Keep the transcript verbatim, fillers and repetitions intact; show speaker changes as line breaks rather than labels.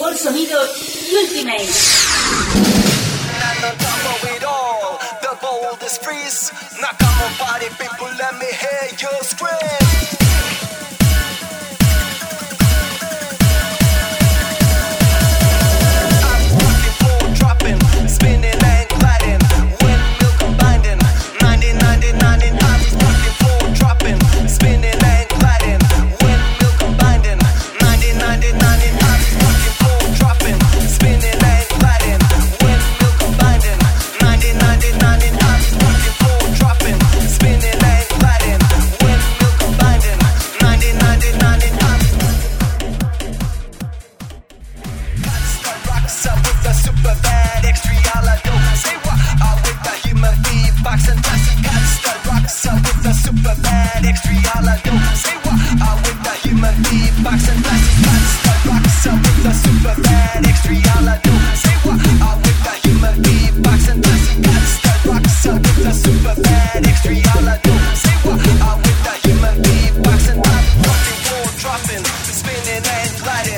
mejor sonido Ultimate.
And on top of it all, the boldest freeze. Now come on party people, let me hear you scream. Spinning and gliding, windmill combining, ninety, ninety, ninety, I'm fucking full dropping, spinning and gliding, windmill combining, ninety, ninety, ninety, I'm fucking full dropping, spinning and gliding, windmill combining, ninety, ninety, ninety, I'm fucking full dropping, spinning and gliding, windmill combining, ninety, ninety, ninety, I'm cuts the rocks up with the super bad extra. Say what? I with the human beatbox and plastic cuts the rocks up with the super bad extra do. Say what? I with the human beatbox and plastic cuts the rocks up with the super bad extra do. Say what? I with the human beatbox and plastic cuts the rocks up with the super bad extra do. Say what? I with the human beatbox and I'm fucking full dropping, spinning and gliding.